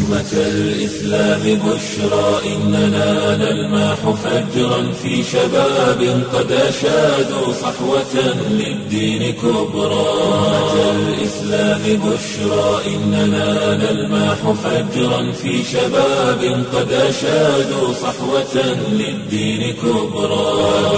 أمة الإسلام بشرى إننا نلمح فجرا في شباب قد أشادوا صحوة للدين كبرى. أمة الإسلام بشرى إننا نلمح فجرا في شباب قد أشادوا صحوة للدين كبرى.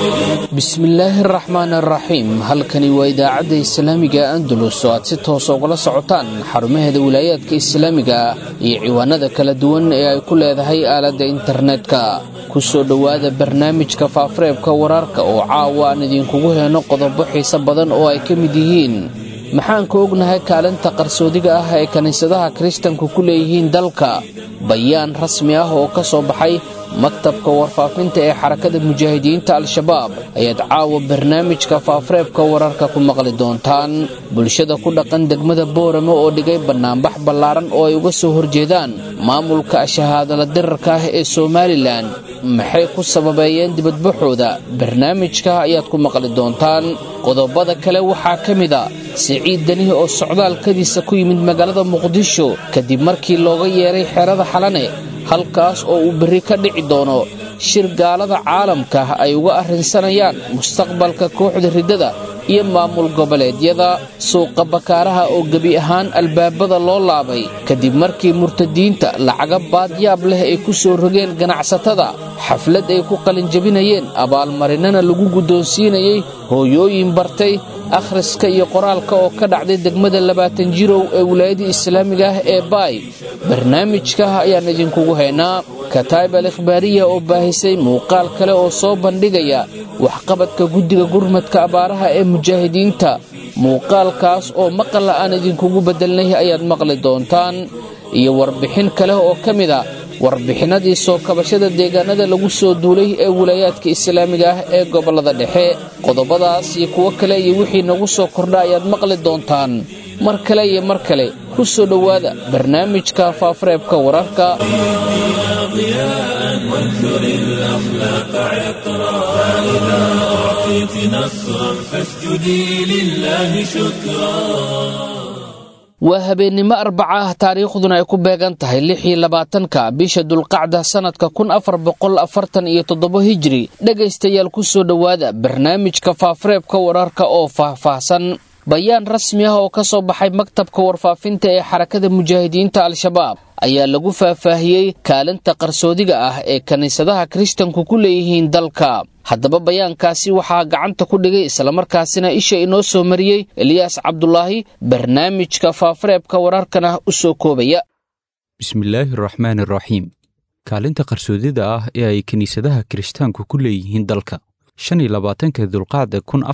بسم الله الرحمن الرحيم. halkani waa idaacadda islaamiga Andalus oo aad si toos uga socotaan xarumaheeda wilaayadka islaamiga iyo ciwaanada kala duwan ee ay ku leedahay aaladda internetka. ku soo dhawaada barnaamijka faafareebka wararka oo caawa aan idinkugu heeno qodobo xiiso badan oo ay ka mid yihiin maxaan ka ognahay kaalinta qarsoodiga ah ee kaniisadaha Kristaanku ku leeyihiin dalka. bayaan rasmi ah oo ka soo baxay maktabka warfaafinta ee xarakada mujaahidiinta al-shabaab ayaad caawa barnaamijka faafareebka wararka ku maqli doontaan. bulshada ku dhaqan degmada Booramo oo dhigay banaanbax ballaaran oo ay uga soo horjeedaan maamulka shahaadada dirarka ah ee Soomaaliland maxay ku sababayeen dibadbaxooda. barnaamijka ayaad ku maqli doontaan. qodobada kale waxaa ka mid ah Siciid Dani oo socdaalkadiisa ku yimid magaalada Muqdisho kadib markii looga yeeray xerada Xalane halkaas oo uu bari ka dhici doono shir gaalada caalamka ay uga arrinsanayaan mustaqbalka kooxda ridada iyo maamul goboleedyada. suuqa bakaaraha oo gabi ahaan albaabada loo laabay kadib markii murtadiinta lacaga baadyaab leh ay ku soo rogeen ganacsatada. xaflad ay ku qalin jabinayeen abaalmarinana lagu guddoonsiinayay hooyooyin bartay akhriska iyo qoraalka oo ka dhacday degmada 20 jirow ee wilaayada islaamiga ah ee Baay. barnaamijka ayaan idinkugu haynaa. kataib al-ikhbaariya oo baahisay muuqaal kale oo soo bandhigaya waxqabadka guddiga gurmadka abaaraha ee mujaahidiinta. muuqaalkaas oo maqal aan idinkugu bedelnay ayaad maqli doontaan iyo warbixin kale oo ka mid ah warbixinadii soo kabashada deegaanada lagu soo duulay ee wilaayadka islaamiga ah ee gobolada dhexe. qodobadaas iyo kuwo kale iyo wixii nagu soo kordha ayaad maqli doontaan mar kale ku soo dhawaada barnaamijka faafareebka wararka. وانثر الأخلاق عطرا فإذا أعطيت نصرا فاسجدي لله شكرا. waa habeenimo arbaca ah taariikhduna ay ku beegan tahay 26 bisha dulqacda sanadka 1447 hijri. dhagaystayaal ku soo dhawaada barnaamijka faafareebka wararka oo faahfaahsan. bayaan rasmi ah oo ka soo baxay maktabka warfaafinta ee xarakada mujaahidiinta al-shabaab ayaa lagu faahfaahiyey kaalinta qarsoodiga ah ee kaniisadaha Kristaanku ku leeyihiin dalka. haddaba bayaankaasi waxaa gacanta ku dhigay islamarkaasina isha inoo soo mariyey Eliyaas Cabdulaahi. barnaamijka faafareebka wararkana u soo koobaya. bismillaahi raxmaani raxiim. kaalinta qarsoodida ah ee ay kaniisadaha Kristaanku ku leeyihiin dalka 25 dulqacda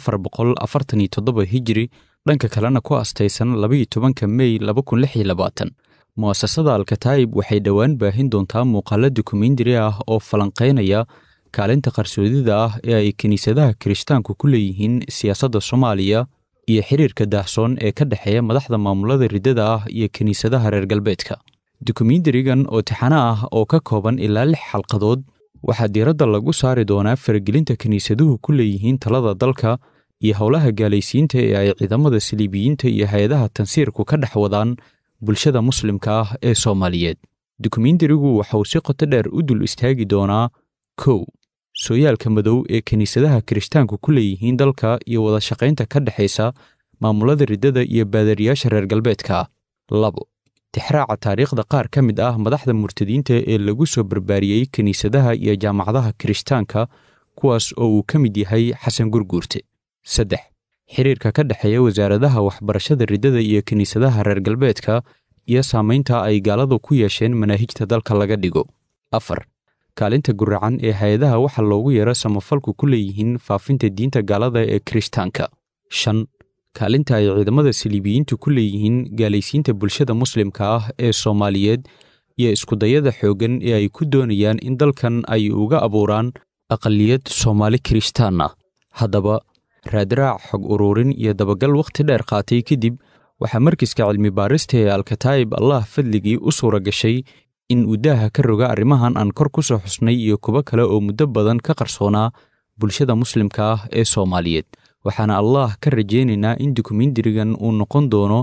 1447 hijri dhanka kalena ku astaysan 12 May 2026. mu'asasada Al-Kataib waxay dhawaan baahin doontaa muuqaalo dokumentari ah oo falanqeynaya kaalinta qarsoodida ah ee ay kaniisadaha Kristaanku ku leeyihiin siyaasadda Soomaaliya iyo xiriirka daahsoon ee ka dhaxeeya madaxda maamulada ridada ah iyo kaniisadaha reer galbeedka. dokumentarigan oo taxana ah oo ka kooban ilaa 6 xalqadood waxaa diiradda lagu saari doonaa faragelinta kaniisaduhu ku leeyihiin talada dalka iyo howlaha gaalaysiinta ee ay ciidamada saliibiyiinta iyo hay'adaha tansiirku ka dhex wadaan bulshada muslimka ah ee Soomaaliyeed. dokumentarigu waxa uu si qoto dheer u dul istaagi doonaa 1. sooyaalka madow ee kaniisadaha Kristaanku ku leeyihiin dalka iyo wada shaqaynta ka dhaxaysa maamulada ridada iyo baadariyaasha reer galbeedka. 2. tixraaca taariikhda qaar ka mid ah madaxda murtadiinta ee lagu soo barbaariyey kaniisadaha iyo jaamacadaha Kristaanka kuwaas oo uu ka mid yahay Xasan Gurguurte. 3. xiriirka ka dhaxeeya wasaaradaha waxbarashada ridada iyo kaniisadaha reer galbeedka iyo saamaynta ay gaaladu ku yeesheen manaahijta dalka laga dhigo. 4. kaalinta guracan ee hay'adaha waxa loogu yeero samafalku ku leeyihiin faafinta diinta gaalada ee Kristaanka. 5. kaalinta ay ciidamada saliibiyiintu ku leeyihiin gaalaysiinta bulshada muslimka ah ee Soomaaliyeed iyo isku dayada xoogan ee ay ku doonayaan in dalkan ay uga abuuraan aqaliyad Soomaali Kristaan ah. haddaba raadraac xog ururin iyo dabagal waqti dheer qaatay kadib waxaa markiiska cilmi baarista ee Al-Kataib Allah fadligii u suura gashay in uu daaha ka roga arrimahan aan kor ku soo xusnay iyo kuba kale oo muddo badan ka qarsoonaa bulshada muslimka ah ee Soomaaliyeed. waxaana Allah ka rajaynaynaa in dokumentarigan uu noqon doono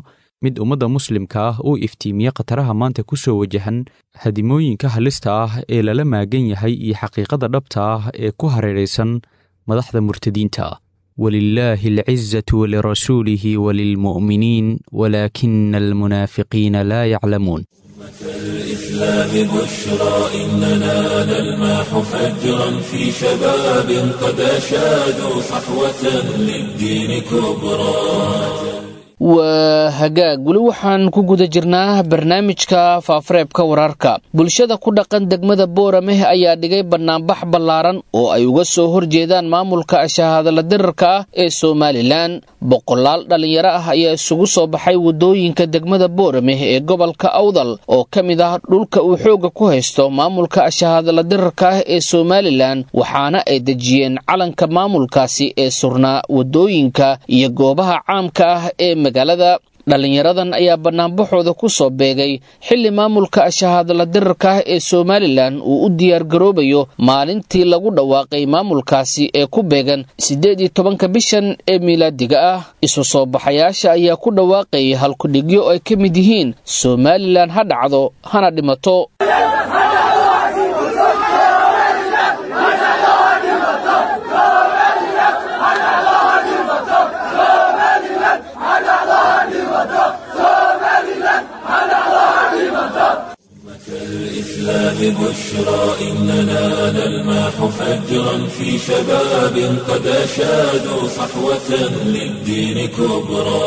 mid ummadda muslimka ah uu iftiimiye khataraha maanta ku soo wajahan hadimooyinka halista ah ee lala maagan yahay iyo xaqiiqada dhabta ah ee ku hareeraysan madaxda murtadiinta ah walilaahi alcizatu walirasuulihi walilmu'miniin walaakina almunaafiqiina laa yaclamuun الإسلام بشرى إننا نلمح فجرا في شباب قد أشادوا صحوة للدين كبرى waa hagaag weli waxaan ku guda jirnaa barnaamijka faafareebka wararka bulshada ku dhaqan degmada Boorame ayaa dhigay banaanbax ballaaran oo ay uga soo horjeedaan maamulka shahaadada dirarka ah ee Soomaaliland boqolaal dhalinyaro ah ayaa isugu soo baxay wadooyinka degmada Boorame ee gobolka Awdal oo kamid ah dhulka uu xooga ku haysto maamulka shahaadada dirarka ah ee Soomaaliland waxaana ay dejiyeen calanka maamulkaasi ee surnaa wadooyinka iyo goobaha caamka ah ee magaalada dhalinyaradan ayaa banaanbaxooda ku soo beegay xilli maamulka shahaadada dirarka ah ee Soomaaliland uu u diyaar garoobayo maalintii lagu dhawaaqay maamulkaasi ee ku beegan 18 bishan ee miilaadiga ah isu soo baxayaasha ayaa ku dhawaaqay halkudhigyo ay ka mid yihiin Soomaaliland ha dhacdo hana dhimato الإسلام بشرى إننا نلمح فجرا في شباب قد أشادوا صحوة للدين كبرى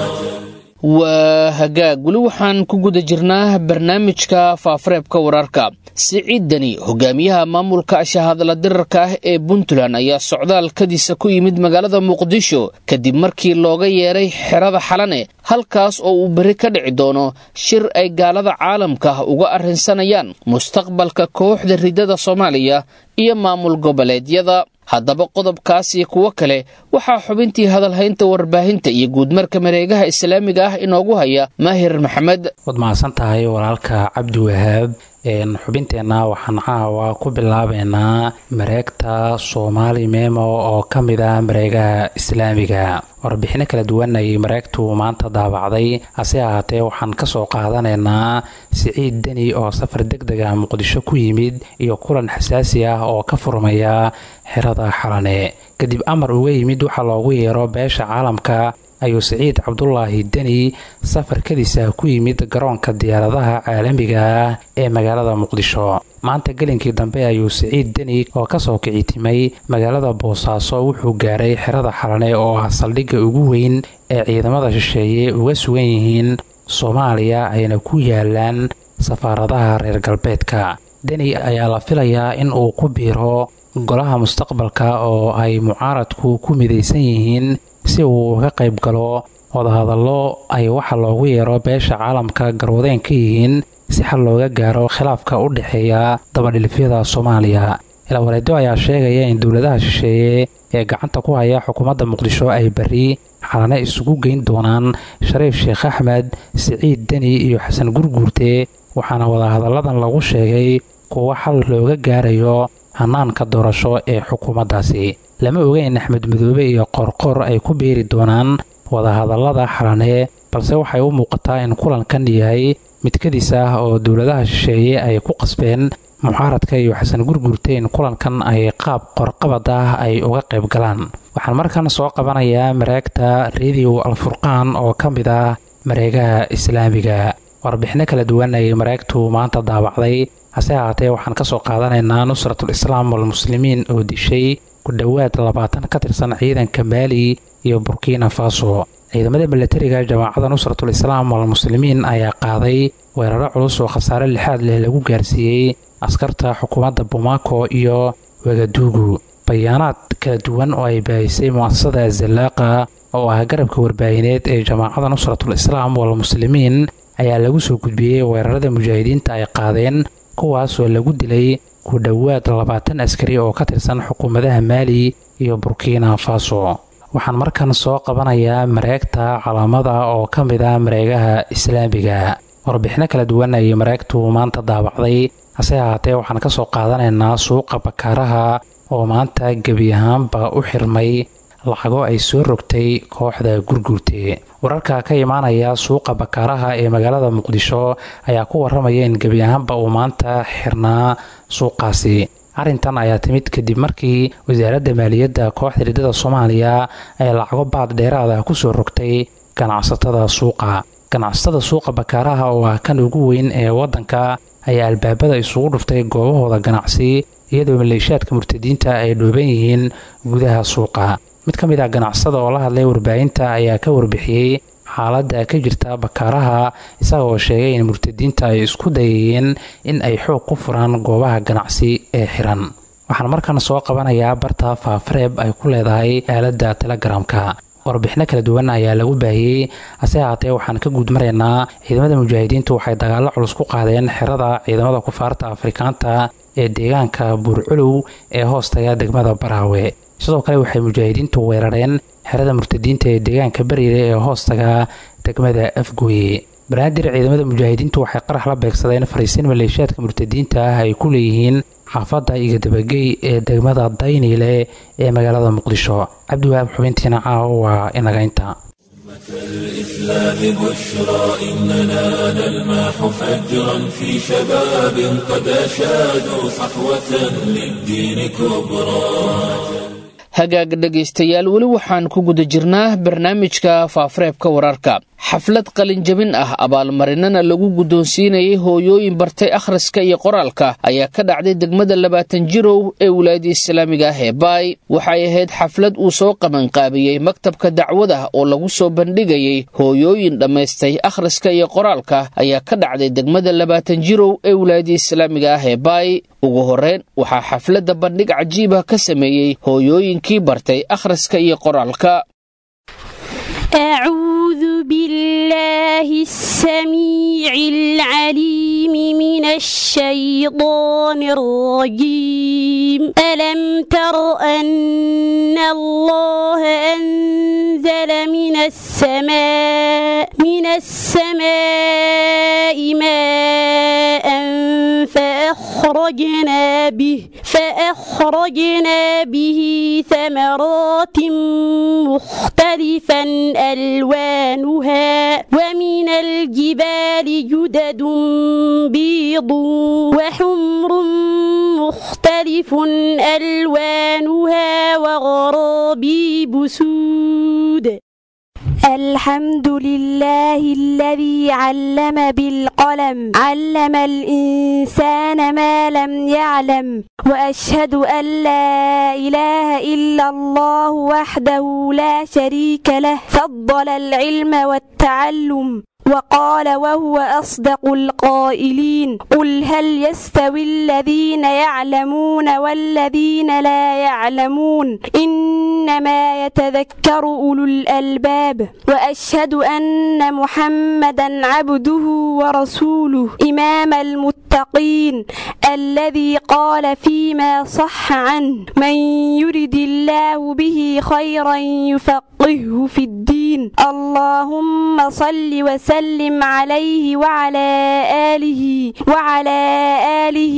waa hagaag weli waxaan ku guda jirnaa barnaamijka faafareebka wararka siciidani hogaamiyaha maamulka shahaadada dirarka ah ee Puntland ayaa socdaalkadiisa ku yimid magaalada Muqdisho kadib markii looga yeeray xerada Xalane halkaas oo uu bari ka dhici doono shir ay gaalada caalamka uga arrinsanayaan mustaqbalka kooxda ridada Soomaaliya iyo maamul goboleedyada haddaba qodobkaas iyo kuwa kale waxaa xubintii hadalhaynta warbaahinta iyo guudmarka mareegaha islaamiga ah inoogu haya Maahir Maxamed wad maasan tahay walaalka Cabdi Wahaab xubinteena waxaan caawa ku bilaabeynaa mareegta Soomaali Memo oo kamid ah mareegaha islaamiga warbixino kala duwan ay mareegtu maanta daabacday ase ahaatee waxaan ka soo qaadanaynaa Siciid Deni oo safar degdeg ah Muqdisho ku yimid iyo kulan xasaasi ah oo ka furmaya xerada Xalane kadib amar uga yimid waxa loogu yeero beesha caalamka ayuu Siciid Cabdullaahi Deni safarkadiisa ku yimid garoonka diyaaradaha caalamiga ah ee magaalada Muqdisho maanta galinkii dambe ayuu Siciid Deni oo ka soo kicitimay magaalada Boosaaso wuxuu gaaray xerada Xalane oo ah saldhigga ugu weyn ee ciidamada shisheeye uga sugan yihiin Soomaaliya ayna ku yaalaan safaaradaha reer galbeedka Deni ayaa la filayaa in uu ku biiro golaha mustaqbalka oo ay mucaaradku ku midaysan yihiin si uu uga qayb galo wadahadallo ay waxa loogu yeero beesha caalamka garwadeen ka yihiin si xal looga gaaro khilaafka u dhaxeeya dabadhilifyada Soomaaliya ilaa ayaa sheegaya in dawladaha shisheeye ee gacanta ku haya xukuumadda Muqdisho ay bari Xalane isugu geyn doonaan Shariif Sheekh Axmed Siciid Deni iyo Xasan Gurguurte waxaana wadahadalladan lagu sheegay kuwa xal looga gaarayo hanaanka doorasho ee xukuumaddaasi lama ogeyn Axmed Madoobe iyo Qorqor ay ku beeri doonaan wadahadallada Xalane balse waxay u muuqataa in kulankan yahay mid kadis ah oo dawladaha shisheeye ay ku qasbeen mucaaradka iyo Xasan Gurguurte in kulankan ay qaab qorqabad ah ay uga qayb galaan waxaan markan soo qabanayaa mareegta Radio Al-Furqaan oo kamid ah mareegaha islaamiga warbixino kala duwan ay mareegtu maanta daabacday hase ahaatee waxaan ka soo qaadanaynaa Nusratul Islaam wal Muslimiin oo dishay ku dhawaad 20 ka tirsan ciidanka Mali iyo Burkina Faso ciidamada militariga Jamaacada Nusratul Islaam wal Muslimiin ayaa qaaday weeraro culus oo khasaare lixaad leh lagu gaarsiiyay askarta xukuumadda Bamako iyo Wagadugu bayaanaad kala duwan oo ay baahisay mu'assasada Zalaaqa oo ah garabka warbaahineed ee Jamaacada Nusratul Islaam wal Muslimiin ayaa lagu soo gudbiyay weerarada mujaahidiinta ay qaadeen kuwaas oo lagu dilay ku dhawaad 20 askari oo ka tirsan xukuumadaha Mali iyo Burkina Faso waxaan markan soo qabanayaa mareegta calaamada oo kamid ah mareegaha islaamiga warbixino kala duwan ay mareegtu maanta daabacday hase ahaatee waxaan ka soo qaadanaynaa suuqa bakaaraha oo maanta gebi ahaanba u xirmay lacago ay soo rogtay kooxda gurguurte. wararka ka imaanaya suuqa bakaaraha ee magaalada muqdisho ayaa ku waramaya in gebi ahaanba uu maanta xirnaa suuqaasi. arrintan ayaa timid kadib markii wasaaradda maaliyadda kooxda ridada Soomaaliya ay lacago baad dheeraad ah ku soo rogtay ganacsatada suuqa. ganacsatada suuqa bakaaraha oo ah kan ugu weyn ee waddanka ayaa albaabada isugu dhuftay goobahooda ganacsi iyadoo maleeshiyaadka murtadiinta ay dhooban yihiin gudaha suuqa. mid ka mid ah ganacsada oo la hadlay warbaahinta ayaa ka warbixiyey xaaladda ka jirta bakaaraha isagoo sheegay in murtadiinta ay isku dayayeen in ay xoog ku furaan goobaha ganacsi ee xiran. waxaan markan soo qabanayaa barta faafareeb ay ku leedahay aaladda Telegramka. warbixino kala duwan ayaa lagu baahiyey hase ahaatee waxaan ka guudmaraynaa ciidamada mujaahidiintu waxay dagaallo culus ku qaadeen xerada ciidamada kufaarta Afrikaanta ee deegaanka Buurculuw ee hoostaga degmada Baraawe. sidoo kale waxay mujaahidiintu weerareen xerada murtadiinta ee deegaanka Bariire ee hoostaga degmada Afgooye. banaadir ciidamada mujaahidiintu waxay qarax la beegsadeen fariisin maleeshiyaadka murtadiinta ah ay ku leeyihiin xaafadda Igadabagey ee degmada Dayniile ee magaalada Muqdisho. cabdiwaab xubintiina waa inaga inta. الإسلام بشرى إننا نلمح فجرا في شباب قد أشادوا صحوة للدين كبرى. hagaag dhegaystayaal weli waxaan ku guda jirnaa barnaamijka faafareebka wararka. xaflad qalinjabin ah abaalmarinana lagu guddoonsiinayay hooyooyin bartay akhriska iyo qoraalka ayaa ka dhacday degmada 20 jirow ee wilaayada islaamiga ah ee Baay. waxay ahayd xaflad uu soo qabanqaabiyey maktabka dacwada oo lagu soo bandhigayay hooyooyin dhammaystay akhriska iyo qoraalka ayaa ka dhacday degmada 20 jirow ee wilaayada islaamiga ah ee Baay. ugu horreyn waxaa xafladda bandhig cajiib ah ka sameeyey hooyooyinkii bartay akhriska iyo qoraalka. أعوذ بالله السميع العليم من الشيطان الرجيم. ألم تر أن الله أنزل من السماء ماء فأخرجنا به ثمرات مختلفا ألوانها ومن الجبال جدد بيض وحمر مختلف ألوانها وغرابيب سود. الحمد لله الذي علم بالقلم علم الإنسان ما لم يعلم وأشهد أن لا إله إلا الله وحده لا شريك له فضل العلم والتعلم وقال وهو أصدق القائلين قل هل يستوي الذين يعلمون والذين لا يعلمون إنما يتذكر أولو الألباب. وأشهد أن محمدا عبده ورسوله إمام المتقين الذي قال فيما صح عنه من يرد الله به خيرا يفقهه في الدين. اللهم صل وسلم عليه وعلى آله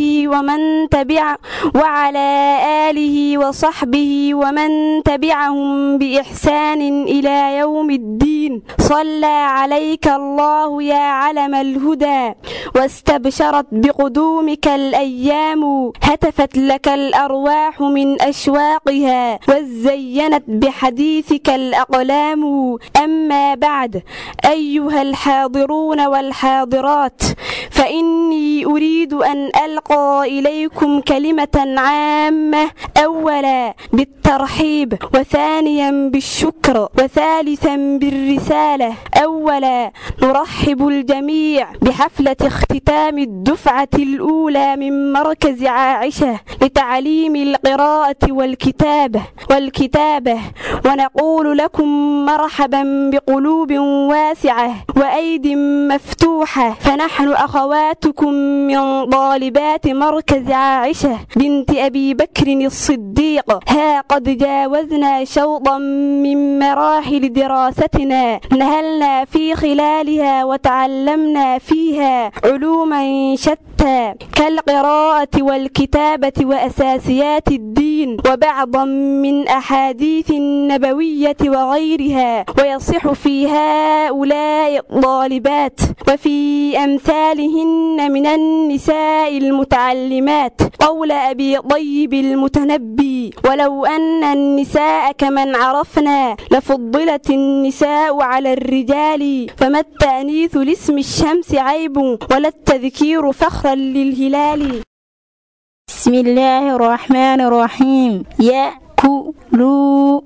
وصحبه ومن تبعهم بإحسان إلى يوم الدين. صلى عليك الله يا علم الهدى واستبشرت بقدومك الأيام هتفت لك الأرواح من أشواقها وزينت بحديثك الأقلام. أما بعد أيها الحاضرون والحاضرات فإني أريد أن ألقى إليكم كلمة عامة أولا بالترحيب وثانيا بالشكر وثالثا بالرسالة. أولا نرحب الجميع بحفلة اختتام الدفعة الأولى من مركز عائشة لتعليم القراءة والكتابة ونقول لكم مرحبا بقلوب واسعة وأيد مفتوحة فنحن أخواتكم من طالبات مركز عائشة بنت أبي بكر الصديق. ها قد جاوزنا شوطا من مراحل دراستنا نهلنا في خلالها وتعلمنا فيها علوما شتى شتى كالقراءة والكتابة وأساسيات الدين وبعضا من أحاديث النبوية وغيرها، ويصح في هؤلاء الطالبات وفي أمثالهن من النساء المتعلمات قول أبي طيب المتنبي: ولو أن النساء كمن عرفنا لفضلت النساء على الرجال، فما التأنيث لاسم الشمس عيب ولا التذكير فخرا للهلال. بسم الله الرحمن الرحيم. يأكلون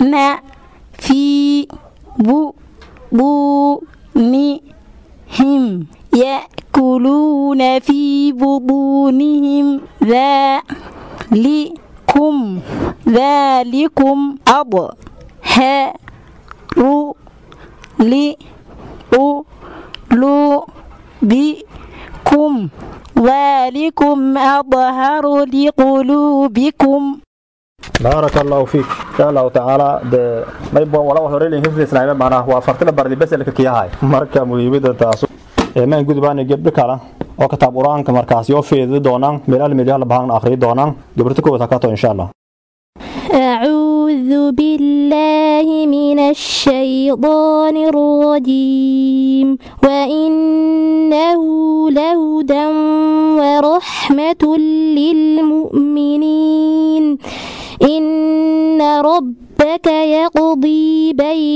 في بطونهم يأكلون في بطونهم ذلكم أطهر لقلوبكم ذلكم أطهر لقلوبكم. بارك الله فيك إن شاء الله تعالى. ما يبغى ولا هوري لي حفظ إسلامي معناه وفرت لبردي بس اللي كياهاي مركب مهيبة تاسو ما نقول باني جب كلا أو كتاب قرآن كمركز يوفي دونان ملال مليال بهان آخرين دونان جبرتكوا وتكاتو إن شاء الله. أعوذ بالله من الشيطان الرجيم. وإنه لهدى ورحمة للمؤمنين. إن ربك يقضي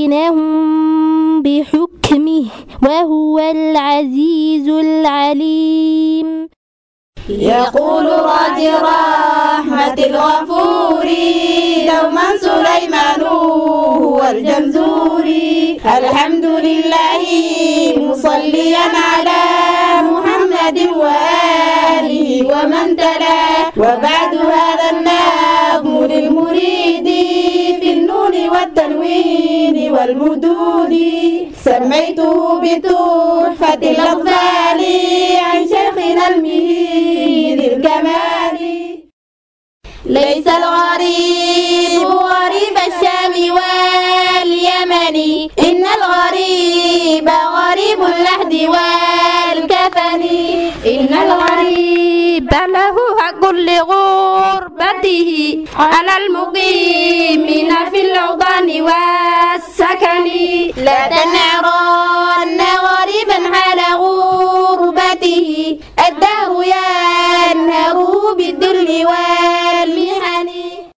بينهم بحكمه وهو العزيز العليم. يقول راجي رحمة الغفور دوما سليمان هو الجمزوري. الحمد لله مصليا على محمد وآله ومن تلا. وبعد هذا النظم للمريد في النون والتنوين والمدود سميته بتحفة الأطفال عن شيخنا المهيد الكمال. ليس الغريب غريب الشام واليمن، إن الغريب غريب اللحد والكفن. إن الغريب له حق لغربته على المقيمين في الأوطان والسكن. لا تنعرن غريبا حال غربته، الدهر ينهر بالذل والمحن.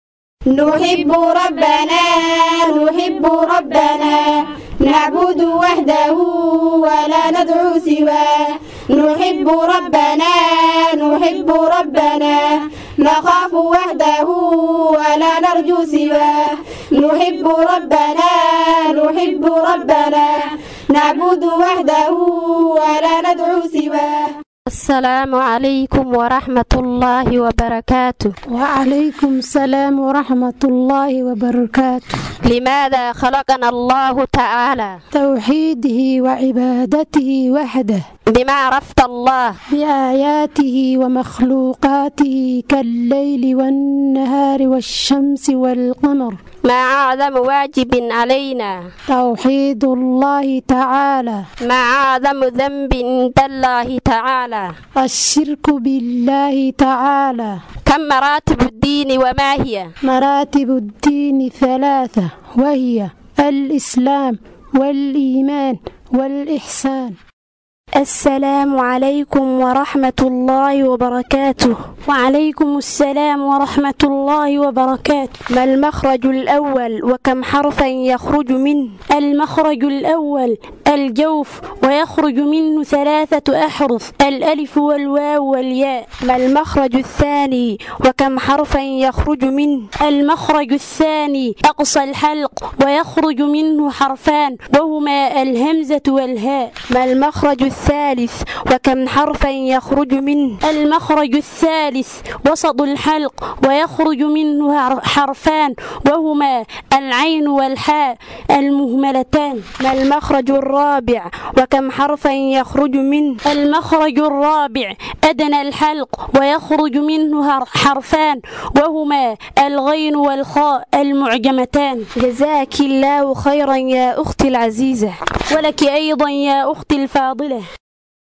نحب ربنا نحب ربنا نعبد وحده ولا ندعو سواه. نحب ربنا نحب ربنا نخاف وحده ولا نرجو سواه. نحب ربنا نحب ربنا نعبد وحده ولا ندعو سواه. السلام عليكم ورحمة الله وبركاته. وعليكم السلام ورحمة الله وبركاته. لماذا خلقنا الله تعالى؟ توحيده وعبادته وحده. بما عرفت الله؟ بآياته ومخلوقاته كالليل والنهار والشمس والقمر. ما أعظم واجب علينا؟ توحيد الله تعالى. ما أعظم ذنب عند الله تعالى؟ الشرك بالله تعالى. كم مراتب الدين وما هي؟ مراتب الدين ثلاثة، وهي الإسلام والإيمان والإحسان. السلام عليكم ورحمة الله وبركاته. وعليكم السلام ورحمة الله وبركاته. ما المخرج الأول وكم حرفا يخرج منه؟ المخرج الأول الجوف ويخرج منه 3 أحرف، الألف والواو والياء. ما المخرج الثاني وكم حرفا يخرج منه؟ المخرج الثاني أقصى الحلق ويخرج منه حرفان وهما الهمزة والهاء. ما المخرج الثالث وكم حرفا يخرج منه؟ المخرج الثالث وسط الحلق ويخرج منه حرفان وهما العين والحاء المهملتان. ما المخرج الرابع وكم حرفا يخرج منه؟ المخرج الرابع أدنى الحلق ويخرج منه حرفان وهما الغين والخاء المعجمتان. جزاك الله خيرا يا أختي العزيزة. ولك أيضا يا أختي الفاضلة.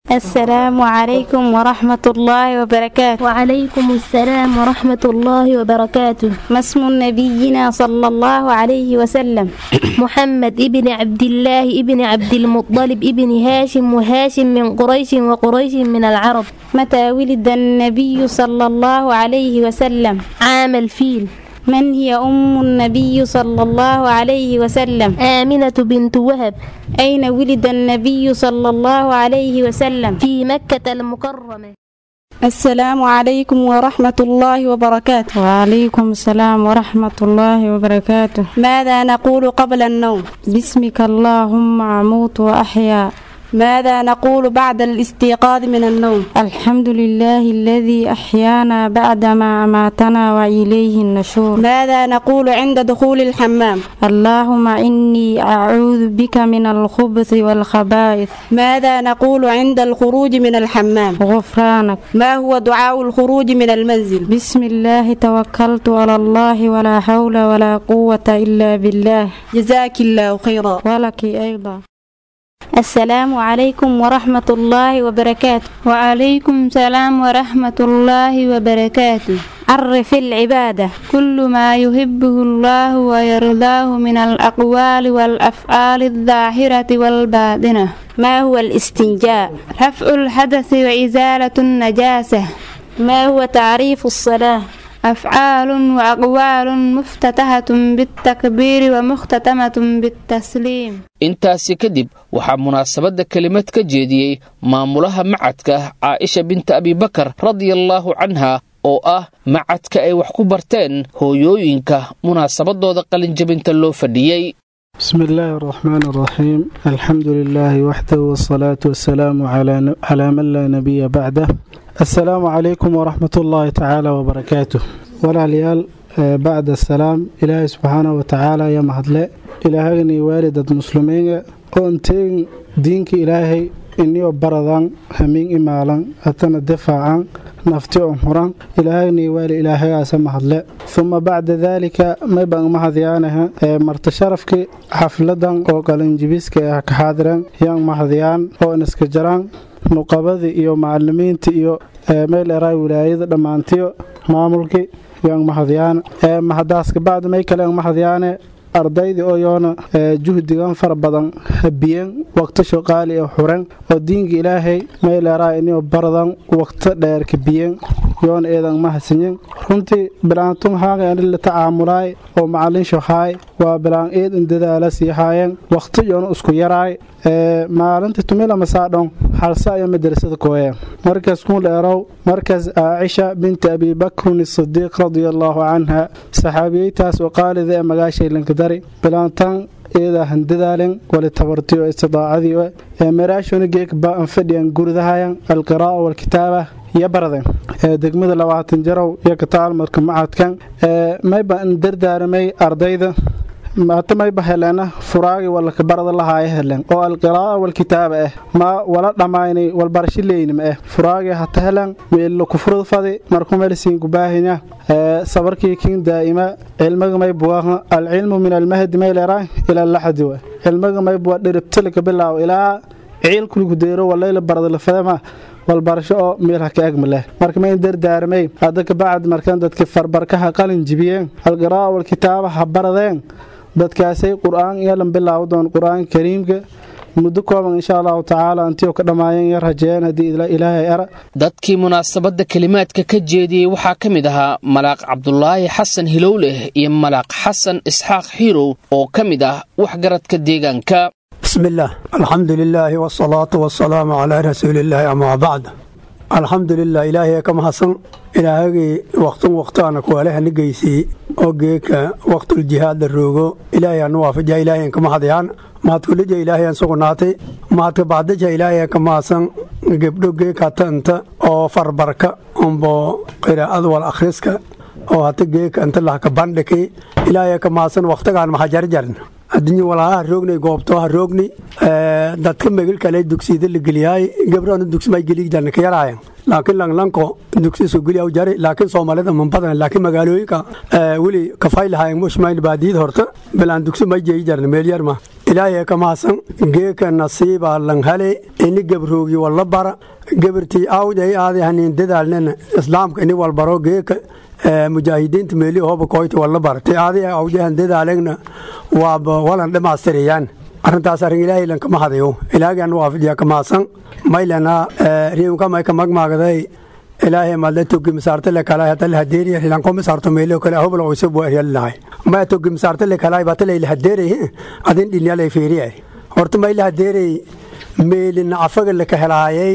السلام عليكم ورحمة الله وبركاته. وعليكم السلام ورحمة الله وبركاته. ما اسم نبينا صلى الله عليه وسلم؟ محمد ابن عبد الله ابن عبد المطلب ابن هاشم وهاشم من قريش وقريش من العرب. متى ولد النبي صلى الله عليه وسلم؟ عام الفيل. من هي أم النبي صلى الله عليه وسلم؟ آمنة بنت وهب. أين ولد النبي صلى الله عليه وسلم؟ في مكة المكرمة. السلام عليكم ورحمة الله وبركاته. وعليكم السلام ورحمة الله وبركاته. ماذا نقول قبل النوم؟ بسمك اللهم أموت وأحيا. ماذا نقول بعد الاستيقاظ من النوم؟ الحمد لله الذي أحيانا بعدما أماتنا وإليه النشور. ماذا نقول عند دخول الحمام؟ اللهم إني أعوذ بك من الخبث والخبائث. ماذا نقول عند الخروج من الحمام؟ غفرانك. ما هو دعاء الخروج من المنزل؟ بسم الله توكلت على الله ولا حول ولا قوة إلا بالله. جزاك الله خيرا. ولك أيضا. السلام عليكم ورحمة الله وبركاته. وعليكم السلام ورحمة الله وبركاته. عرف العبادة. كل ما يحبه الله ويرضاه من الأقوال والأفعال الظاهرة والباطنة. ما هو الاستنجاء؟ رفع الحدث وإزالة النجاسة. ما هو تعريف الصلاة؟ أفعال وأقوال مفتتحة بالتكبير ومختتمة بالتسليم. intaasi kadib waxaa munaasabada kelimad ka jeediyey maamulaha macadka Caaisha bint Abi Bakar radiyallahu anha oo ah macadka ay wax ku barteen hooyooyinka munaasabadooda qalin jabinta loo fadhiyay. بسم الله الرحمن الرحيم. الحمد لله وحده والصلاة والسلام على من لا نبي بعده. السلام عليكم ورحمة الله تعالى وبركاته. ولا ليال بعد السلام إلهي سبحانه وتعالى يا مهدلاء إلهي والدة مسلمين وانتين دينك إلهي إني وبرضان همين إمالا أتنا دفاعا نفتي أمهران إلهي والي إلهي أسمى هدلاء. ثم بعد ذلك ما يبقى مهديانها مرتشرفك حفلدا وقالن جبيسك كحاضران يان مهديان ونسك جران nuqabadii iyo macallimiinta iyo meel eray wilaayada dhamaantiyo maamulkii yaan mahadiyaan mahadaas ka baad may kale mahadiyaane ardaydii oo yoona juhdigan far badan habiyeen waqti shaqaali oo xuran oo diinka ilaahay meel eray inuu baradan waqti dheer ka biyeen yoon eedan mahadsiin runtii bilaantun haagan la tacaamulay oo macallin shahay waa bilaan eed indadaala si haayeen waqti yoon isku yaraay maalinta tumila masaadon halsa ay madrasada kooyeen markaas ku leerow markaas Aisha bint Abi Bakr as-Siddiq radiyallahu anha saxaabiytaas oo qaalida magaashay lankadari bilaantan eeda handadaalen wala tabartiyo istidaacadii ee maraashona geek ba an fadhiyan gurdahayan al-qira'a wal kitaaba ya baradan degmada 20 jarow ya ka taal marka macadkan may ba an dardaaramay ardayda ما تمي بهلنا فراغي ولا كبرد الله هاي هلن أو القراءة والكتابة ما ولا دمايني والبرشلين ما فراغي حتى هلن ويلو كفر فادي مركم السين كباهنا صبركي كين دائما علمك ما يبواه العلم من المهد ما يلراه إلى اللحد علمك ما يبواه دربتلك بالله إلى عيل كل كديره ولا إلى برد الفلامة والبرشة ميلها كأجمله مركم يندر دارمي هذاك بعد مركان دتك فربركها قالن جبيان القراءة والكتابة حبردين dadkaasay quraan yeelan bilaaw doon quraan kariimka muddo kooban insha Allah taala antii ka dhamaayeen yar rajeen hadii ilaahay ara dadkii munaasabada kalimaadka ka jeediyay waxa kamid ahaa malaaq Cabdullaahi Xasan Hilowle iyo malaaq Xasan Isxaaq Xirow oo kamid ah wax garadka deegaanka. Bismillah alhamdulillah wassalatu wassalamu ala rasuulillah amma ba'd. alxamdulilah ilaahay ka mahadsan ilaahagii waqtiana kuwaleha nageysi ogeeka waqtul jihaad la roogo ilaahay aan waafajiya ilaahay ka mahadiyaan maad kulija ilaahay aan sugnaatay maad ka baadaja ilaahay ka mahadsan gabdho geeka tanta oo farbarka umbo qiraa'ad wal akhriska oo hata geeka inta la ka bandhigay ilaahay ka mahadsan waqtigaan ma jarjarn adduunyo walaalaha roognay goobtooha roognay dadka megel kale dugsiyada la geliyay gabdhoona dugsi may geli jirna ka yaraayan laakiin langlanko dugsi soo geliya u jaray laakiin Soomaalida man badan laakiin magaalooyinka wali ka faylahay mushmayn baadid horta bilaan dugsi may jeey jirna meel yar ma ilaahay ka maasan geeka nasiiba lang hale in gabroogi wala bara gabartii awday aadi hanin dadaalna islaamka in wal baro geeka mujaahidiinta meeli hooba kooyta wala bartay aadi awday dadaalna waa walan dhamaastiriyaan arintaas arin ilaahay lan kama hadayo ilaahan waafidiya kama san maylana riimka may ka magmaagaday ilaahay madla togi misarta le kala hada la hadeeri lan kom misarta meelo kala hobla oo soo buu yallay ma togi misarta le kala ba tale la hadeeri adin dinya la fiiriyay horta may la hadeeri meelin afaga la ka helaayay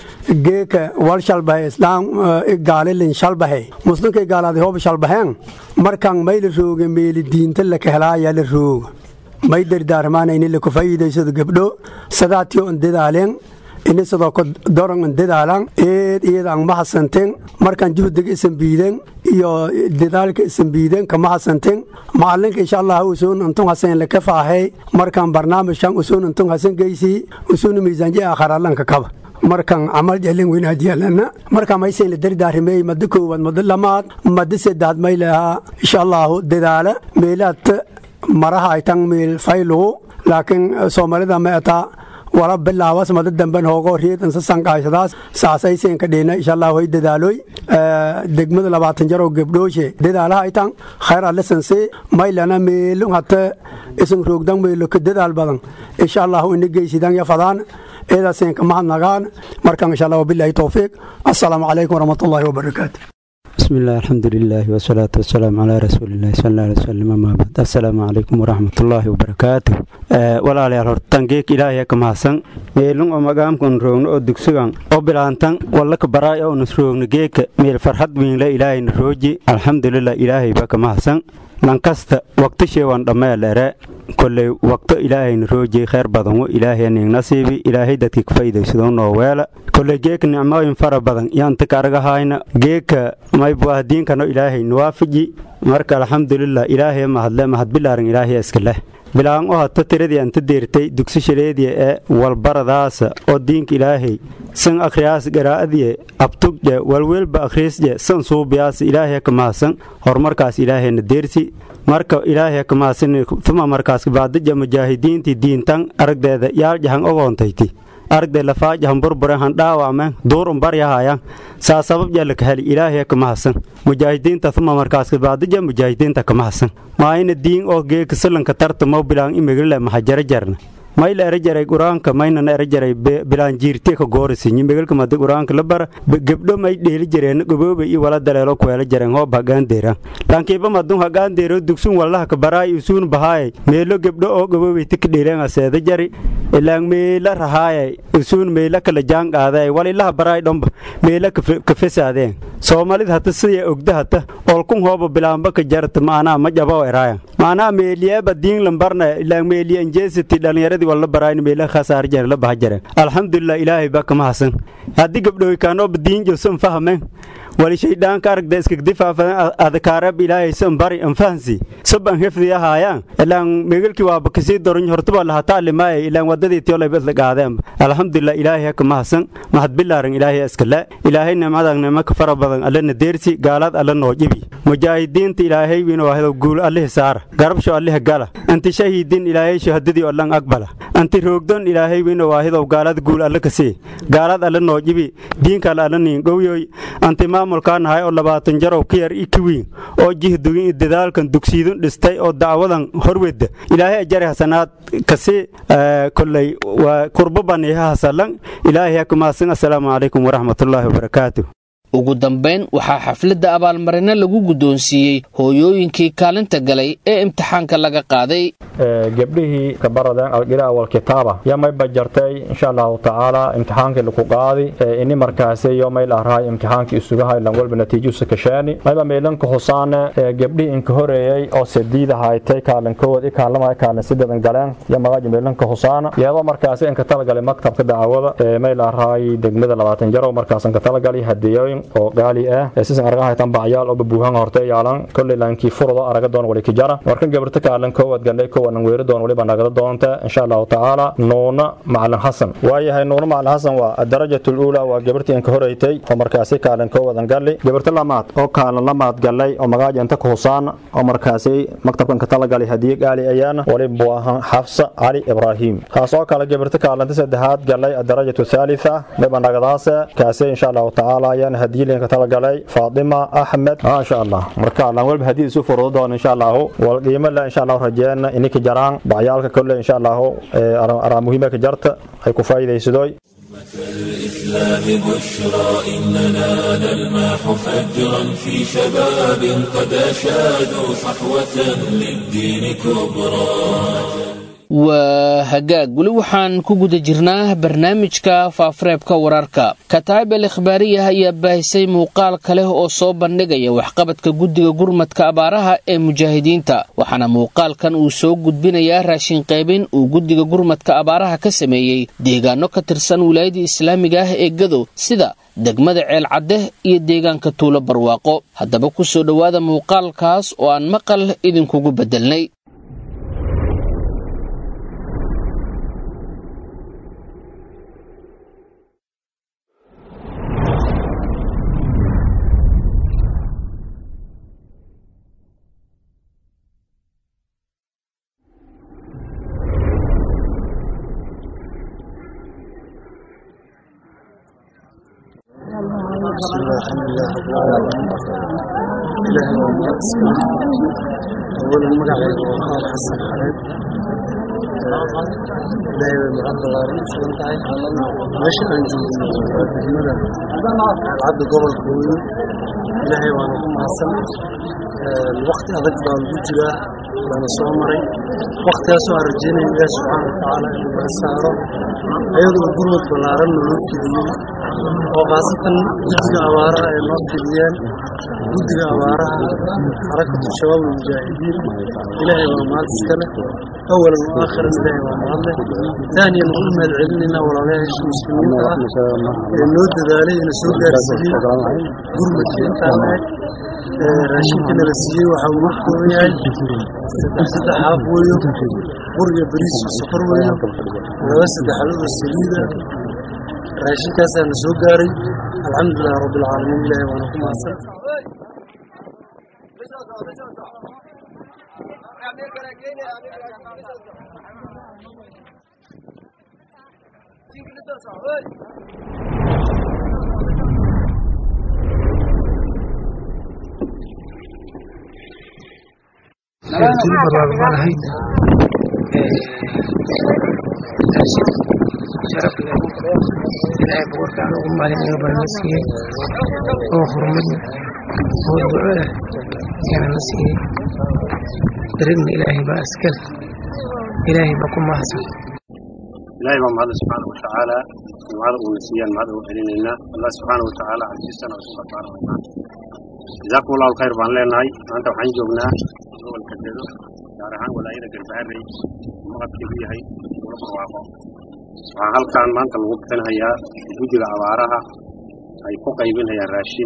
geeka wal shalbay islaam gaalin shalbay muslimka gaalada hob shalbahan markan meel rooga meel diinta la ka helaayay la roog may dardaarmaan in la ku faa'iideyso gabdho sadaatiyo dadaaleen in sidoo ko doran dadaalan aan ma hasanteen markan juhdiga isan biideen iyo dadaalka isan biideen kama hasanteen maalinka insha Allah usoon intuu hasan la ka faahay markan barnaamijkan usoon intuu hasan geysi usoon miisaanji aakhir Allah ka kaba markan amal jelin weyn hadiyalana markan may seen la dardaarimay mad koowad mad lamaad mad saddexaad may laha insha Allah dadaala meelaad maraha ay tan meel faylo laakiin Soomaalida ma ata wala bilaawas madad damban hoogo riid insa sanqaashadaas saasayeen ka dheena insha Allah way dadaaloy degmada 20 jaro gabdhooshe dadaalaha ay tan khayr alla sanse maylana meel hata isin roogdan meel ka dadaal badan insha Allah in geysidan ya fadaan eeda seen ka mahadnagaan markan insha Allah billahi tawfiq assalamu alaykum wa rahmatullahi wa barakatuh بسم الله الحمد لله والصلاة والسلام على رسول الله صلى الله عليه وسلم ما بعد السلام عليكم ورحمة الله وبركاته ولا على الرتانجيك إلهي كما حسن ميلون أمام كن رون أو دكسوان أو بلانتان ولا كبراء أو نسرون جيك ميل فرحت من لا إله نروجي الحمد لله إلهي بكما حسن لانكست وقت شيء وان دماء لراء كل وقت إلهي نروجي خير بدن إلهي نصيبي إلهي دتك فايدة سدون وولا كل جيك نعمة ينفر بدن ينتكارجا هاينا جيك ما يبغى دين كانوا إلهي نوافجي مرك الحمد لله إلهي ما هاد بلارن إلهي أسكله bilaan oo hata tiradii aan tadeertay dugsi shareedii walbaradaas oo diinka ilaahay san akhriyaas garaadii abtugde walwelba akhriisje san suubiyaas ilaahay ka maasan horumarkaas ilaahayna deersi marka ilaahay ka maasan tuma markaas baadija mujaahidiintii diintan aragdeeda yaal jahan ogoontayti aragde la faajahan burburan dhaawacmeen duurun baryahayaan saa sabab jalla ka heli ilaahay ka maasan mujaahidiinta tuma markaas baadija mujaahidiinta ka maasan ma ayna diin oo geeka salanka tartamo bilaan imigile mahajara jarna mayla erajaray quraanka mayna erajaray bilaan jiirtee ka goorisiin imigilka mad quraanka la bar gabdho may dheeli jireen gaboobe iyo wala daleelo ku wala jareen hoob hagaan deeran lankiiba madun hagaan deero dugsun wallaha ka baraay usuun bahaay meelo gabdho oo gaboobe tik dheeleen aseeda jari ilaan meela rahaay usuun meela kala jaan qaaday walillaah baraay dhomba meela ka fesaadeen Soomaalida hata sidii ogda hata olkun hoob bilaanba ka jarta maana ma jabo eraaya maana meeliyeeba diin lambarna ilaan meeliyan jeesiti dhalinyarada wala barayn meela khasaar jar la bahajare alxamdulillah ilaahay ba kama hasan hadii gabdhoy kaano diin josan fahmeen wali shaydaan ka aragda iska difaacan adkaarab ilaahay san bari anfaansi saban hifdiya haayaan ilaan meelki waa bakasi dorin hortaba la taalimay ilaan wadadii tiyo leebad la qaadeen alxamdulillah ilaahay kama hasan mahad bilaaran ilaahay iskala ilaahay nimadan ma ka fara badan allana deersi gaalad alla noo jibi mujaahidiinta ilaahay wiina waa guul allah saar garabsho allah gala anti shahiidin ilaahay shahadadii allan aqbala anti roogdon ilaahay wiina waa gaalad guul alla kasi gaalad alla noo jibi diinka alla niin gowyoy anti maamulkaan hay oo 20 jarow ka yar ikiwiin oo jihduin dadaalkan dugsiidun dhistay oo dacwadan horwed ilaahay ajar hasanaad kasi kullay waa qurbaban hasalan ilaahay ka maasan assalaamu alaykum wa rahmatullahi wa barakatuh ugu dambeyn waxaa xafladda abaalmarino lagu guddoonsiiyey hooyooyinkii kaalinta galay ee imtixaanka laga qaaday gabdhihii ka baradeen alqira wal kitaaba yamay bajartay insha Allah taala imtixaankii lagu qaaday inni markaas yomay la raay imtixaankii isugu hay lan walba natiijada ka shaani mayba meelan ku xusaana gabdhihii in ka horeeyay oo sideed haytay kaalinkood ee kaalmay kaalin sideedan galeen yamay meelan ku xusaana iyadoo markaas in ka talagalay maktabka dacwada may la raay degmada 20 jaro markaas in ka talagalay hadiyooyin oo qaali ah sisan aragaha tan bacyaal oo buuhan horta yaalan kulli laankii furdo araga doon wali ka jara markan gabarta kaalan koowad galay koowan weeri doon wali banagada doonta insha Allah taala noona macalin Hasan waayahay noona macalin Hasan waa darajada uula waa gabartii aan ka horeytay oo markaasi kaalan koowadan galay gabarta lamaad oo kaalan lamaad galay oo magaaja inta ku husaan oo markaasi maktabkan ka tala galay hadiye qaali ayana wali buuhan Xafsa Ali Ibrahim kaasoo kala gabarta kaalanta saddexaad galay darajada thalitha ma banagadaas kaasay insha Allah taala ayana hadiye ka tala galay Fatima Ahmed ma sha Allah marka aan walba hadiye soo furdo doon insha Allah wal qiimo la insha Allah rajayna inay ka jaraan bacyaalka kulli insha Allah ara muhiimka ka jarta ay ku faa'iideysadooy الإسلام بشرى إننا نلمح فجرا في شباب قد أشادوا صحوة للدين كبرى waa hagaag weli waxaan ku guda jirnaa barnaamijka faafareebka wararka kataab al-ikhbaariya ayaa baahisay muuqaal kale oo soo bandhigaya waxqabadka guddiga gurmadka abaaraha ee mujaahidiinta waxaana muuqaalkan uu soo gudbinayaa raashin qaybin uu guddiga gurmadka abaaraha ka sameeyey deegaano ka tirsan wilaayada islaamiga ah ee Gadow sida degmada Ceel Cadde iyo deegaanka Tuulo Barwaaqo haddaba ku soo dhawaada muuqaalkaas oo aan maqal idinkugu bedelnay بسم الله الحمد لله رب العالمين إلهي ومعسكر أولا مقعد وقال حسن حريب إلهي ومعبد الله رئيس وانتعي ماشي أنجوز بهمدا العبد قبل كوي إلهي ومعبد حسن الوقت أذك بالوجرة وانا صومري وقت يسوع رجينا الله سبحانه وتعالى إنه أساره أيضا القروة والعرم نوفي وخاصة جدّ أوارها المصريين جدّ أوارها حركة الشباب المجاهدين إلهي ومعاد السنة أولا وآخرا إلهي ومعاد ثانيا نقوم العلمنا ولا ليش مسلمين النود ذلك نسوق السبيل قرمة الإنترنت راشدنا السيء وحومحه وياي ستة حافويو برجة بريس وصفر وياي وست حلوة السبيلة راشين كاسا نسوق جاري الحمد لله رب العالمين إلهي ونقوم أحسن شرف له إلهي بورك عنه على أيوب المسيح وحرمنا ودعوه كان المسيح دربنا إلهي بأسكن إلهي بكم محسن إلهي بمهد سبحانه وتعالى ومعاد ونسيان معاد وحليننا الله سبحانه وتعالى عن جسنا وسنة بارا ومعاد جزاكم الله الخير بان لنا أنت وحين جوبنا هو الكدد جارحان ولا إذا كان بحري مغد كبيهي ونبر واقع waxaa halkaan maanta lagu bixinayaa guddiga abaaraha ay ku qaybinayaan raashin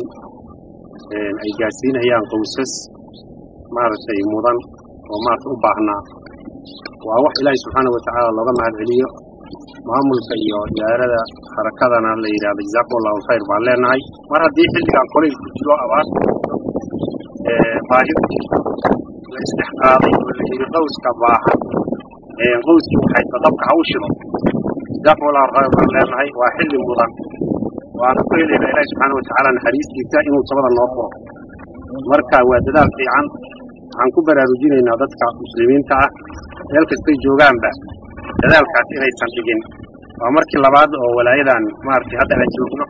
ay gaarsiinayaan qoysas maaragtay mudan oo maaragtay u baahnaa waa wax ilaahay subxaanahu watacaala looga mahadceliyo maamulka iyo idaarada harakadana la yidhaahdo jazaakumullahu khayr baan leenahay mar haddii xilligan kolay ku jiro abaar baahi ku jirto la isdhex qaaday oo la yidhi qowska baahan qowskii waxay sadabka ha u shido جزاكم الله خير لنا وحل مضان وأنا أقول إلى الله سبحانه وتعالى حديث كتاب إنه صبر النصر مركا ودلال في عن كبر رجال إن ضدك مسلمين تاع ذلك استيج جوجان بقى ذلك عسير يسنتجين ومركي لبعض ولا أيضا مركي هذا الجوجنا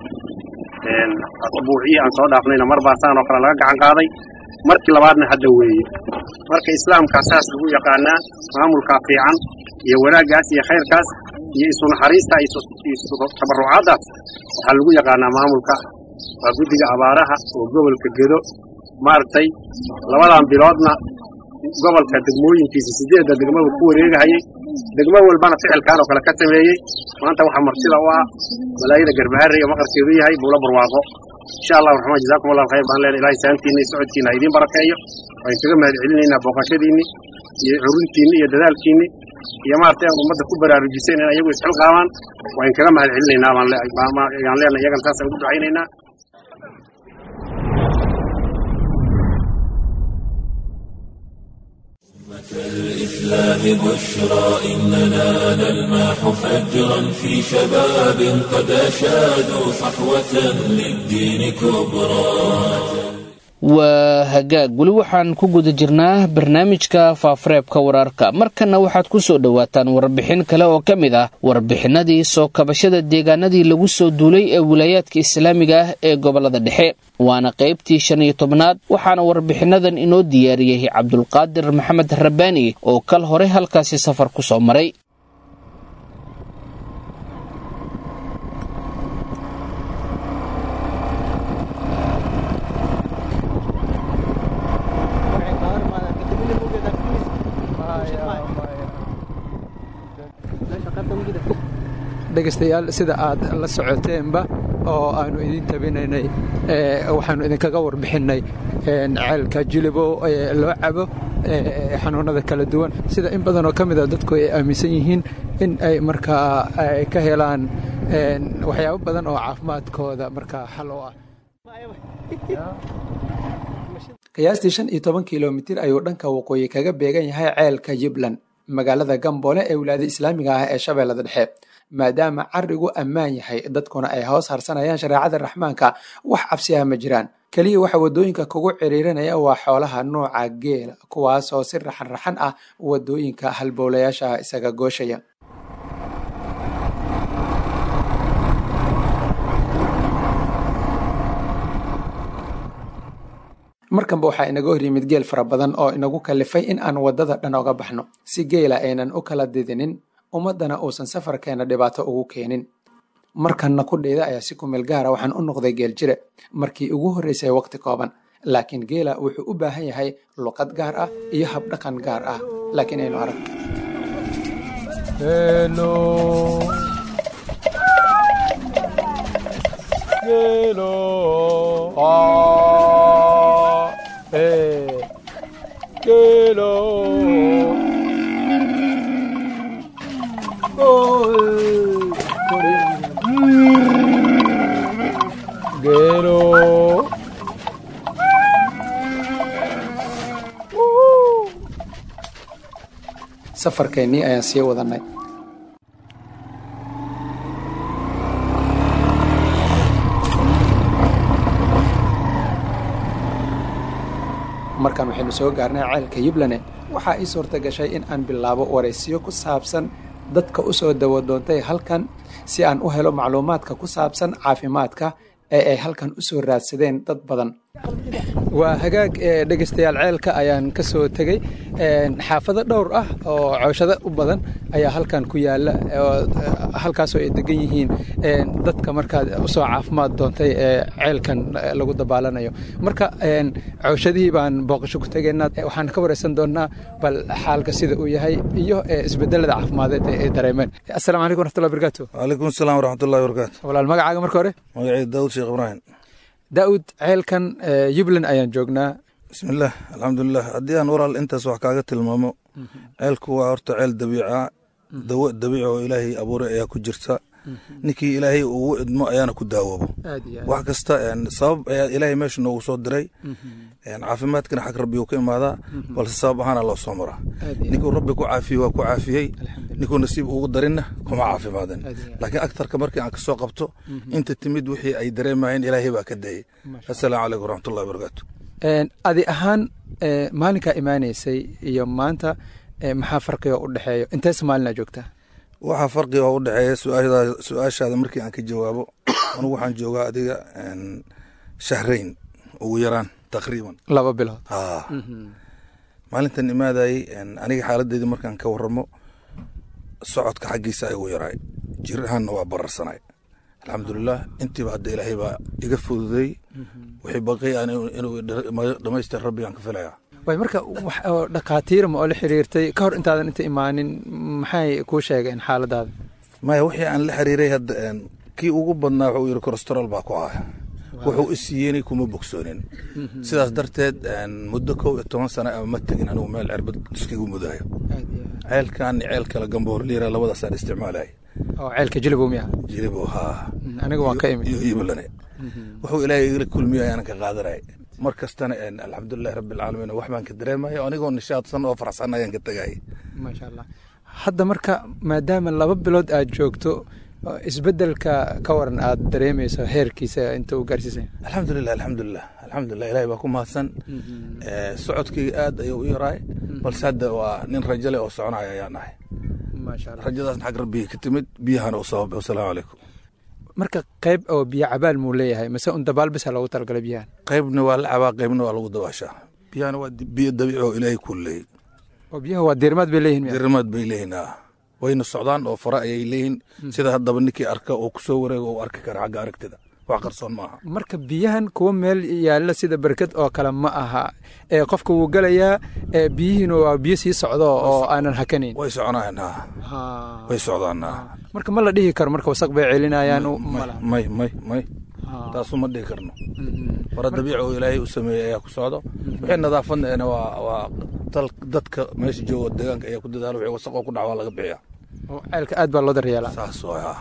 أسبوعية عن صعود أقنينا مربع سنة أخرى لقى عن قاضي مركي لبعضنا هدوي مركي إسلام كأساس هو يقعنا معمول كافي عن يولا جاس يخير كاس يسون حريستا يسون تبرعات waxaa lagu yaqaanaa maamulka waa guddiga abaaraha oo gobolka Gedo maartay labadan biloodna gobolka degmooyinkiisa 8 degmada ku wareegayay degmo walbana ficilkaan oo kala ka sameeyay maanta waxa martida u ah walaayada Garbaharey oo maqarkeedu yahay Buulo Barwaaqo insha allahu raxmaan jazaakum allahu khayr baan leenahay ilaahay saantiina iyo socodkiina ha idiin barakeeyo waan kaga mahad celinaynaa booqashadiinni iyo curuntiinni iyo dadaalkiinni iyo maaragtay ummadda ku baraarujiseen in ayagu isxilqaamaan waan kaga mahad celinaynaa baan leenahay iyagana saasaan ugu ducaynaynaa. الإسلام بشرى إننا نلمح فجرا في شباب قد أشادوا صحوة للدين كبرى. waa hagaag weli waxaan ku guda jirnaa barnaamijka faafareebka wararka markana waxaad ku soo dhowaataan warbixin kale oo ka mid ah warbixinadii soo kabashada deegaanadii lagu soo duulay ee wilaayaadka islaamiga ah ee gobolada dhexe waana qaybtii 15aad waxaana warbixinadan inoo diyaariyey cabdulqaadir maxamed rabbaani oo kal hore halkaasi safar ku soo maray. dhegaystayaal sida aad la socoteenba oo aanu idin tabinaynay waxaanu idinkaga warbixinay ceelka jilibo loo cabo xanuunada kala duwan sida in badan oo ka mid a dadku ay aaminsan yihiin in ay markaa ay ka helaan waxyaabo badan oo caafimaadkooda markaa xal u ah. qiyaastii 15 kilomitir ayuu dhanka waqooyi kaga beegan yahay ceelka Jubbaland magaalada Gambole ee wilaayada islaamiga ah ee Shabeellada Dhexe maadaama carigu ammaan yahay dadkuna ay hoos harsanayaan shareecada raxmaanka wax cabsi ah ma jiraan kaliya waxa wadooyinka kugu ciriirinaya waa xoolaha nooca geela kuwaas oo si raxan ah wadooyinka halbowlayaasha isaga gooshaya. markanba waxaa inaga hor yimid geel fara badan oo inagu kalifay in aan wadada dhan oga baxno si geela aynan u kala didinin ummadana uusan safarkeena dhibaato ugu keenin. markanna ku dheeda ayaa si ku meel gaara waxaan u noqday geel jire markii ugu horreysay waqti kooban laakiin geela wuxuu u baahan yahay luqad gaar ah iyo habdhaqan gaar ah laakiin aynu arag. safarkeennii ayaan sii wadanay. markaan waxaynu soo gaarnay ceelka Jubbaland waxaa ii suurta gashay in aan bilaabo waraysiyo ku saabsan dadka u soo dawadoontay halkan si aan u helo macluumaadka ku saabsan caafimaadka ee ay halkan u soo raadsadeen dad badan. waa hagaag dhegaystayaal ceelka ayaan ka soo tegey xaafado dhowr ah oo cooshado u badan ayaa halkan ku yaala halkaasoo ay degan yihiin dadka markaa usoo caafimaad doontay ee ceelkan lagu dabaalanayo marka cooshadihii baan booqasho ku tegaynaa waxaan ka wareysan doonaa bal xaalka sida uu yahay iyo isbedelada caafimadeed ee dareemeen. assalaamu calaykum waraxmatullahi wabarakaatu. waalaikum asalaam waraxmatullahi wabarakaatu. walaal magacaaga marka hore. magacayda daawud sheekh ibraahim. daawud ceelkan Jubbaland ayaan joognaa. bismillaah alxamdulilah haddii aan walaal intaas wax kaaga tilmaamo ceelku waa horta ceel dabiica dawo dabiici oo ilaahay abuuray ayaa ku jirta ninkii ilaahay ugu idmo ayaana ku daawoobo wax kasta sabab ayaa ilaahay meesha noogu soo diray caafimaadkana xag rabbi uu ka imaadaa balse sabab ahaana loo soo maraa ninkuu rabbi ku caafiyey waa ku caafiyey ninkuu nasiib ugu darinna kuma caafimaadin laakiin agtarka markii aan kasoo qabto inta timid wixii ay dareemayeen ilaahay baa ka dayey. assalaamu calaykum waraxmatullahi wabarakaatu. adi ahaan maalinkaa imaanaysay iyo maanta maxaa farqiga u dhexeeyo intees maalina joogtaa? waxaa farqiga u dhexeeya su-aashaada markii aan ka jawaabo anugu waxaan joogaa adiga shahrayn ugu yaraan taqriiban 2 bilood. maalintan imaadayey aniga xaaladeedii markaan ka waramo socodka xaggiisa ay ugu yaraay jir ahaanna waa bararsanay alxamdulilah intiiba hadda ilaahay baa iga fududay wixii baqay aan inuu dhamaystir rabbigaan ka filayaa. way marka dhakhaatiir ma oo la xiriirtay ka hor intaadan inta imaanin maxay kuu sheegeen xaaladaada? maya wixii aan la xiriiray hadda kii ugu badnaa wuxuu yidhi kolestarool baa ku ah wuxuu i siiyeenay kuma bogsoonin sidaas darteed muddo 11 sano ma tagin anigu meel cirbad iskagu mudayo ceelkan ceel kala gamboor liira labada saan isticmaalay oo ceelka jilbo miya jilbo ha aniga waan ka imid iiblane wuxuu ilaahay ila kulmiyay aan ka qaadanay markastana alxamdulillah rabbil alamin wax baan ka dareemayo anigoo nishaadsan oo faraxsan ayaan ka tagay ma sha Allah hadda marka maadaama 2 bilood aad joogto isbedelka ka waran aad dareemayso heerkiisa inta uu gaarsiisay alxamdulillah ilaahay baa ku mahadsan socodkii aad ayuu u yaray balse hadda waa nin rajale oo soconaya ayaan ahay ma sha Allah rajadaas xaq rabbi ka timid biyahana u sabab assalaamu calaykum marka qayb oo biyo cabaal muu leeyahay mise un dabaal bis loogu talagalay biyahan qaybna waa la cabaa qaybna waa lagu dabaashaa biyahana waa biyo dabiici oo ilaahay ku leeyahay oo biyaha waa diirmad bay leeyihiin diirmad bay leeyihiin wayna socdaan oo fara ayay leeyihiin sida haddaba ninkii arka oo ku soo wareego oo arki kara xagga aragtida wax qarsoon maaha marka biyahan kuwa meel yaalla sida barkad oo kale ma aha qofka wuu galayaa biyihiina waa biyo sii socdo oo aanan hakanin way soconayaan way socdaan marka ma la dhihi karo marka wasaq bay celinayaan may taasu ma dhihi karno fara dabiici oo ilaahay u sameeyey ayaa ku socdo wixii nadaafadna waa dadka meesha jooga deegaanka ayaa ku dadaalo wixii wasaq oo ku dhaca waa laga bixiyaa oo ceelka aad baa loo daryeelaa saas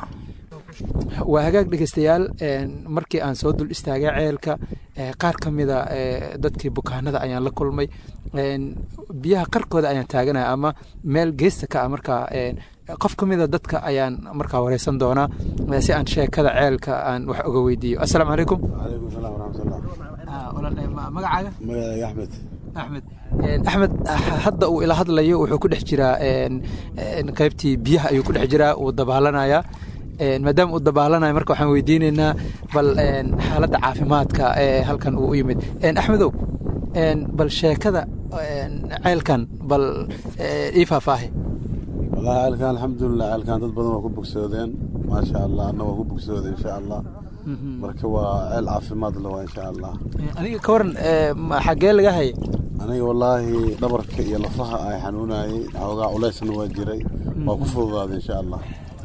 waa hagaag dhegeystayaal markii aan soo dul istaagay ceelka qaar ka mida dadkii bukaanada ayaan la kulmay biyaha qarkooda ayaan taaganaya ama meel geesta ka ah markaa qof ka mida dadka ayaan markaa wareysan doonaa si aan sheekada ceelka aan wax uga weydiiyo assalaamu calaykum calaykum salaam waraxmatullah magacaaga axmed axmed hadda uu ila hadlayo wuxuu ku dhex jiraa qaybtii biyaha ayuu ku dhex jiraa uu dabaalanayaa maadaama uu dabaalanayo marka waxaan weydiinaynaa bal xaaladda caafimaadka ee halkan uu u yimid axmedow bal sheekada ceelkan bal ii faahfaahi wallahi ceelkan alxamdulilah ceelkan dad badan waa ku bogsoodeen maasha allah anna waa ku bogsooday insha allah marka waa ceel caafimaad leh waa insha allah aniga ka waran xaggee laga hayay aniga wallaahi dhabarka iyo lafaha ay xanuunayay xoogaa culaysna waa jiray waa ku fududaaday insha allah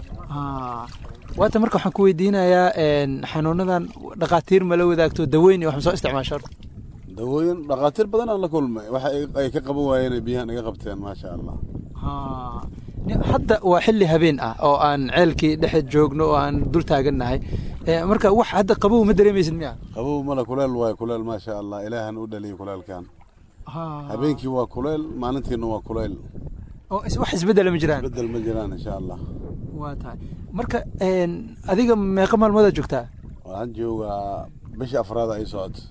waata marka waxaan ku weydiinayaa xanuunadan dhakhaatiir ma la wadaagto daweyn iyo wax ma soo isticmaasho horta dawooyin dhakhaatiir badan aan la kulmay waxa ay ka qaban waayeen ay biyahan iga qabteen maasha allah hadda waa xilli habeen ah oo aan ceelkii dhexe joogno oo aan dul taagannahay marka wax hadda qabow ma dareemaysid miya qabow mala kuleel waayo kuleel maasha allah ilaahan u dhaliyay kuleelkan habeenkii waa kuleel maalintiina waa kuleel oo wax isbedel ma jiraan isbedel ma jiraan insha allah waa tahay marka adiga meeqa maalmooda joogtaa waxaan joogaa bishii afraad ay socoto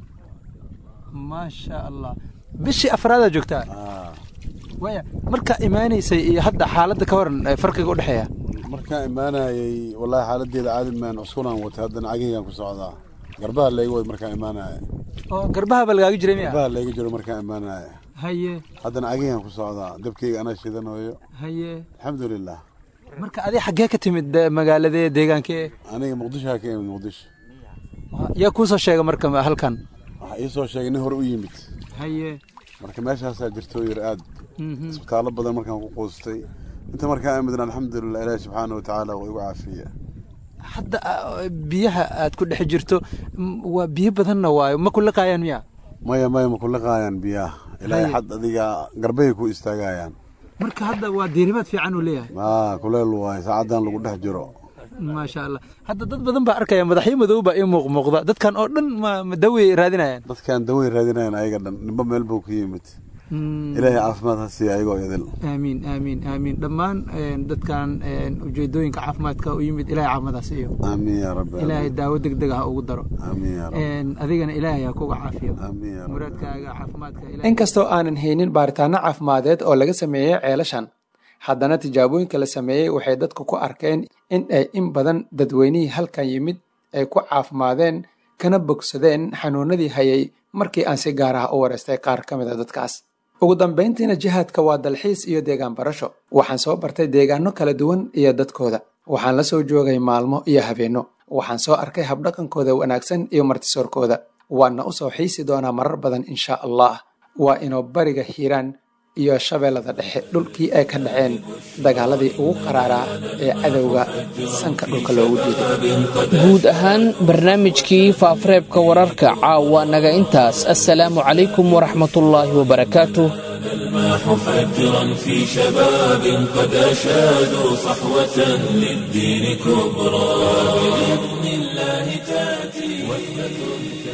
maasha allah bishii afraada joogtaa waya marka imaanaysay iyo hadda xaaladda ka waran farqiga u dhexeeya markaan imaanayay wallahi xaaladeeda caadi maan cuskunaan watay haddana cagigaan ku socdaa garbaha layga wad markaan imaanaya oo garbaha ba lagaaga jiray miya garbaha layga jiro markaan imaanaya haye haddana cagigaan ku socdaa dabkayga anaa shidanayo haye alxamdulilah marka adi xaggee ka timid magaaladee deegaankee aniga muqdishoa ka imid muqdisho yaa kuu soo sheega marka halkan waxaa ii soo sheegay nin hore u yimid haye marka meeshaasaa jirto yar aad isbitaallo badan markaan ku quustay inta markaan imidna alxamdulilah ilaahi subxaana watacaala waa igu caafiya hadda biyaha aad ku dhex jirto waa biyo badanna waayo ma kuliqaayaan miya maya ma kuliqaayaan biyaha ilaahay xad adiga garbahay ku istaagayaan marka hadda waa diirimaad fiican uu leeyahay kuleel waayo saacaddan lagu dhex jiro maasha allah hadda dad badan baa arkaya madaxyo madow baa ii muuqda dadkan oo dhan ma dawey raadinayaan dadkan dawey raadinayaan ayaga dhan nimba meel buu ku yimid ilaahay caafimaad ha siiya ayagoo idil aamiin aamiin aamiin dhammaan dadkan ujeedooyinka caafimaadka u yimid ilaahay caafimaad ha siiyo aamiin yaa rabbi ilaahay daawo degdeg ah ugu daro aamiin yaa rabbi adigana ilaahay ha kuga caafiyo aamiin yaa rabbi muraadkaaga caafimaadka ilaahay inkastoo aanan haynin baaritaano caafimadeed oo laga sameeyay ceelashan haddana tijaabooyinka la sameeyey waxay dadku ku arkeen in ay in badan dadweynihii halkan yimid ay ku caafimaadeen kana bogsadeen xanuunadii hayay markii aan si gaar ah u wareystay qaar ka mid a dadkaas ugu dambayntiina jihaadka waa dalxiis iyo deegaan barasho waxaan soo bartay deegaano kala duwan iyo dadkooda waxaan la soo joogay maalmo iyo habeenno waxaan soo arkay habdhaqankooda wanaagsan iyo martisoorkooda waana u soo xiisi doonaa marar badan insha allah waa inoo bariga hiiraan iyo shabeellada dhexe dhulkii ay ka dhaceen dagaaladii ugu qaraaraa ee cadowga sanka dhulka loogu jeeday. guud ahaan barnaamijkii faafareebka wararka caawa naga intaas. assalaamu calaykum waraxmatullaahi wabarakaatuh. الماح فجرا في شباب قد أشادوا صحوة للدين كبرى بإذن الله تأتي وحدة